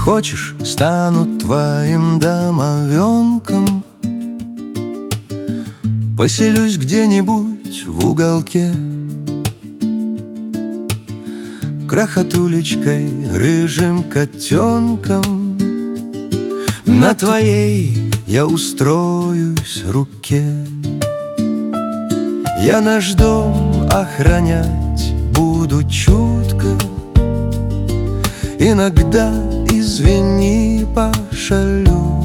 Хочешь, стану твоим домовенком, поселюсь где-нибудь в уголке, крохотулечкой, рыжим котенком. На твоей я устроюсь руке. Я наш дом охранять буду чутко, иногда, извини, пошалю.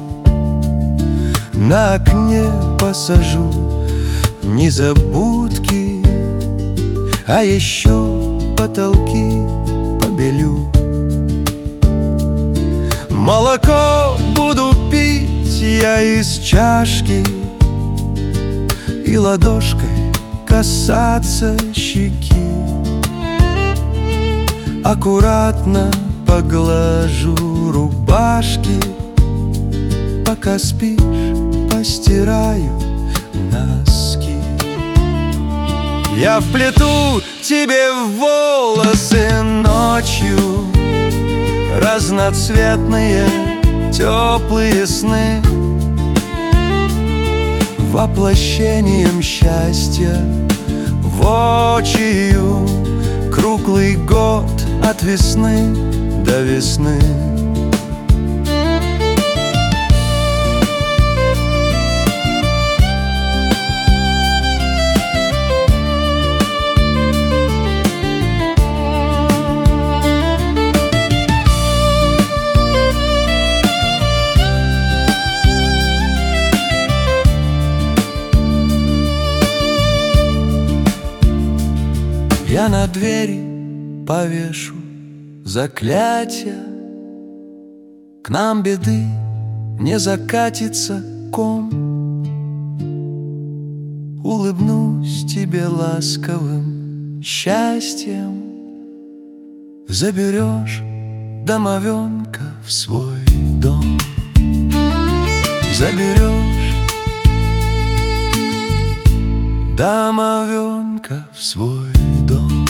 На окне посажу незабудки, а еще потолки побелю. Молоко буду пить я из чашки и ладошкой касаться щеки. Аккуратно поглажу рубашки, пока спишь, постираю носки. Я вплету тебе в волосы ночью разноцветные теплые сны, воплощением счастья воочию, круглый год от весны до весны. Я на двери повешу заклятия, к нам беды не закатится ком. Улыбнусь тебе ласковым счастьем, заберешь домовенка в свой дом. Заберешь домовенка в свой дом.